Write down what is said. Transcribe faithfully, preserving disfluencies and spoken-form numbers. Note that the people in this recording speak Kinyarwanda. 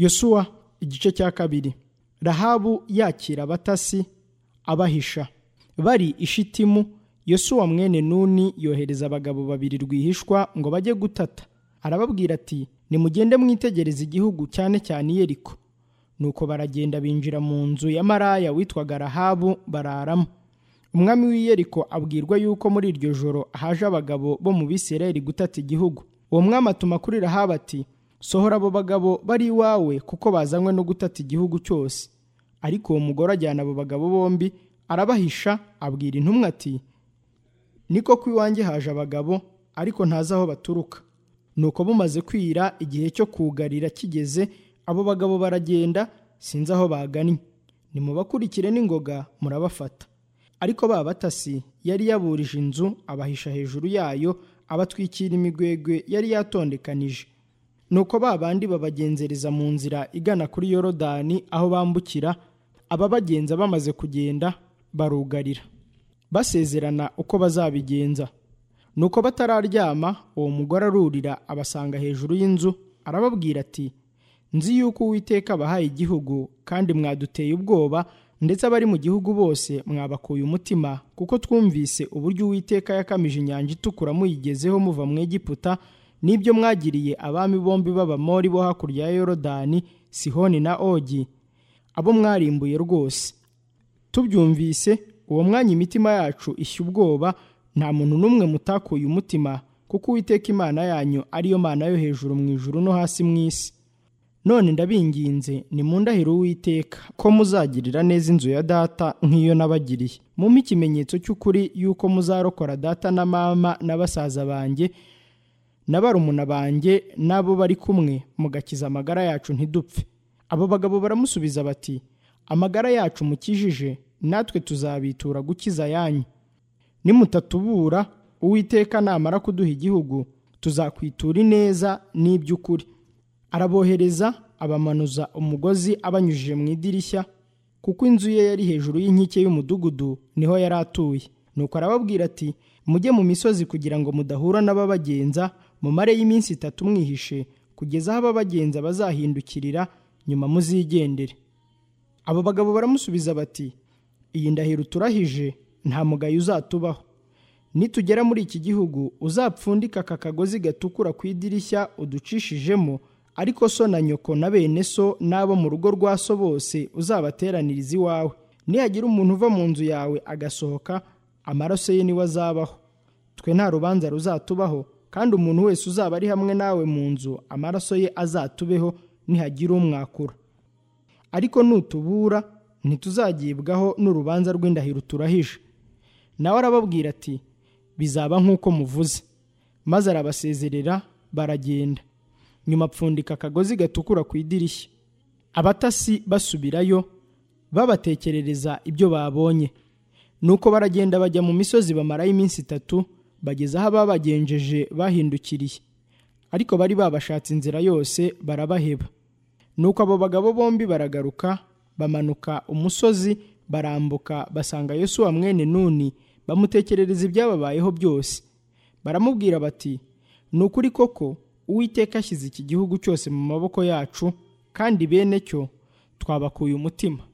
Yosuwa igice cya kabiri. Rahabu yakira abatasi abahisha. Bari i Shitimu, Yosuwa mwene Nuni yohereza abagabo babiri rwihishwa ngo bajye gutata. Arababwira ati, nimugende mwitegereza igihugu, cyane cyane Yeriko. Nuko baragenda binjira mu nzu ya maraya witwaga Rahabu bararamo. Umwami w'i Yeriko abwirwa yuko muri iryo joro haje abagabo bo mu Bisirayeli gutata igihugu. Uwo mwami atuma kuri Rahabu ati, sohora abo bagabo bari iwawe, kuko bazanywe no gutata igihugu cyose. Ariko uwo mugore ajyana abo bagabo bombi arabahisha, abwira intumwa ati, niko ko iwanjye haje abagabo, ariko ntazi aho baturuka. Nuko bumaze kwira, igihe cyo kugarira kigeze, abo bagabo baragenda, sinzi aho bagannye. Nimubakurikire n'ingoga murabafata. Ariko ba batasi yari yaburije inzu, abahisha hejuru yayo, abatwikira imigwegwe yari yatondekanije. Nuko ba bandi babagenzereza mu nzira igana kuri Yorodani aho bambukira. Ababagenza bamaze kugenda barugarira, basezerana uko bazabigenza. Nuko batararyama, uwo mugore arurira abasanga hejuru y'inzu, arababwira ati, nzi yuko Uwiteka abahaye igihugu, kandi mwaduteye ubwoba, ndetse abari mu gihugu bose mwabakuye umutima, kuko twumvise uburyo Uwiteka yakamije inyanja itukura muyigezeho muva mu Egiputa, n'ibyo mwagiriye abami bombi b'Abamori bo hakurya ya Yorodani, Sihoni na Ogi, abo mwarimbuye rwose. Tubyumvise, uwo mwanya imitima yacu ishya ubwoba, nta muntu n'umwe mutakuye umutima, kuko Uwiteka Imana yanyu ariyo Mana yo hejuru mu ijuru no hasi mu isi. None ndabinginze, nimundahire Uwiteka ko muzagirira neza inzu ya data nk'iyo nabagiriye. Mumpe ikimenyetso cy'ukuri yuko muzarokora data na mama na basaza banjye na barumuna banjye n'abo bari kumwe, mugakiza amagara yacu ntidupfe. Abo bagabo baramusubiza bati, amagara yacu mukijije, natwe tuzabitura gukiza yanyu. Nimutatubura, Uwiteka namara kuduha igihugu, tuzakwitura ineza n'iby'ukuri. Arabohereza, abamanuza umugozi abanyujije mu idirishya, kuko inzu ye yari hejuru y'inkike y'umudugudu, niho yari atuye. Nuko arababwira ati, mujye mu misozi kugira ngo mudahura n'ababagenza, mumare y'iminsi itatu mwihishe, kugeza aho ababagenza bazahindukirira, nyuma muzigendere. Abo bagabo baramusubiza bati, iyi ndahiro turahije nta mugayo uzatubaho. Nitugera muri iki gihugu, uzapfundika aka kagozi gatukura ku idirishya uducishijemo, ariko so na nyoko na bene so n'abo mu rugo rwa so bose uzabateraniriza iwawe. Nihagira umuntu uva mu nzu yawe agasohoka, amaraso ye niwe azabaho. Twe nta rubanza ruzatubaho, kandi umuntu wese uzaba ari hamwe nawe mu nzu, amaraso ye azatubeho nihagira umwakura. Ariko nutubura, ntituzagibwaho n'urubanza rw'indahiro turahije. Nawe arababwira ati, bizaba nk'uko muvuze. Maze arabasezerera, baragenda. Nyuma apfundika akagozi gatukura ku idirishya. Abatasi basubirayo, babatekerereza ibyo babonye. Nuko baragenda bajya mu misozi, bamarayo iminsi itatu, bageze aho ababagenjeje bahindukiriye. Ariko bari babashatse inzira yose barabaheba. Nuko abo bagabo bombi baragaruka, bamanuka umusozi, barambuka, basanga Yosuwa mwene Nuni, bamutekerereza ibyababayeho byose. Baramubwira bati, ni ukuri koko Uwiteka ashyize iki gihugu cyose mu maboko yacu, kandi bene cyo twabakuye umutima.